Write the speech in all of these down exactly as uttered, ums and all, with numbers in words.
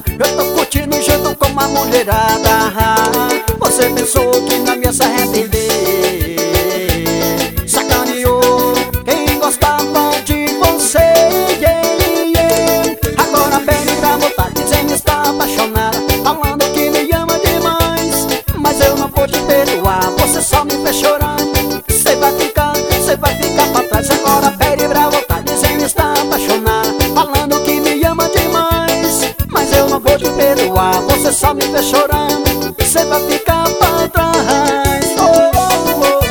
Eu tô curtindo junto com uma mulherada. Você pensou que não ia se arrepender. Sacaneou quem gostava de você, yeah, yeah. Agora pede pra voltar dizendo que está apaixonada, falando que me ama demais. Mas eu não vou te perdoar, você só me fez chorar. Cê vai ficar, cê vai ficar pra trás. Agora pede pra voltar dizendo que está apaixonada, falando que me ama demais. Mas eu não vou te perdoar, você só me fez chorar. Cê vai ficar pra trás. Oh, oh, oh, oh.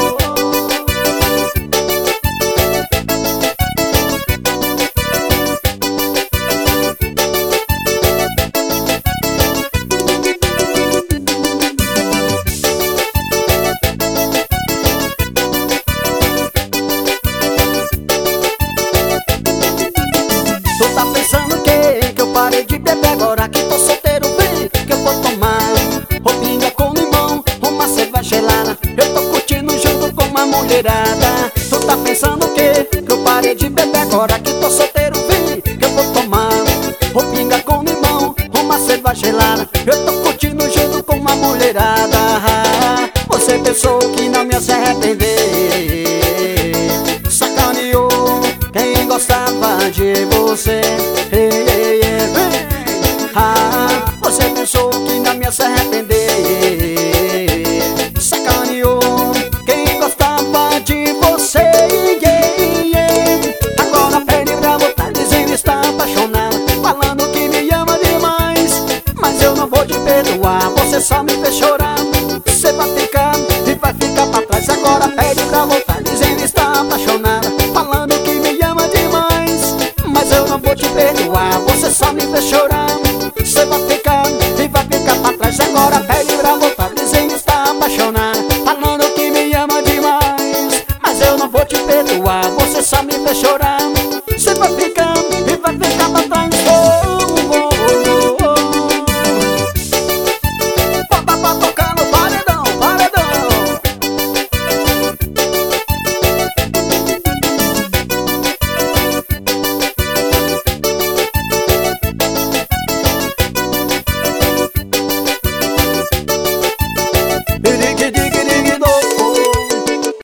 Tu tá pensando que, que eu parei de beber agora que tô solteiro, vem que eu vou tomar roupinha com limão, uma cerveja gelada. Eu tô curtindo junto com uma mulherada. Tu tá pensando que, que eu parei de beber agora que tô solteiro, vem que eu vou tomar roupinha com limão, uma cerveja gelada. Eu tô curtindo junto com uma mulherada. Você pensou que não ia se arrepender. Sacaneou quem gostava de você, hey, hey, hey, hey. Ah, você pensou que não ia se arrepender. Sacaneou quem gostava de você, yeah, yeah. Agora pede pra voltar dizendo que está apaixonada, falando que me ama demais. Mas eu não vou te perdoar, você só me fez chorar. Você vai ter